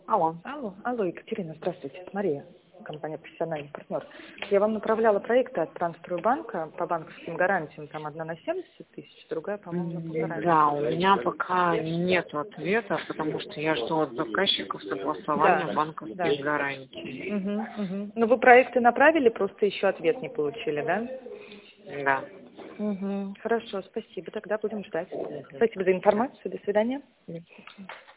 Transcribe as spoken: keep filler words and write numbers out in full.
Алло. Алло, алло, Екатерина, здравствуйте, это Мария, компания «Профессиональный партнер». Я вам направляла проекты от Трансстройбанка по банковским гарантиям, там одна на семьдесят тысяч, другая, по-моему, на полтора. Да, у меня пока нет ответа, потому что я жду от заказчиков согласования Да, банковских да. гарантий. Угу, угу. Ну, вы проекты направили, просто еще ответ не получили, да? Да. Угу. Хорошо, спасибо, тогда будем ждать. Спасибо за информацию, до свидания. Мгм.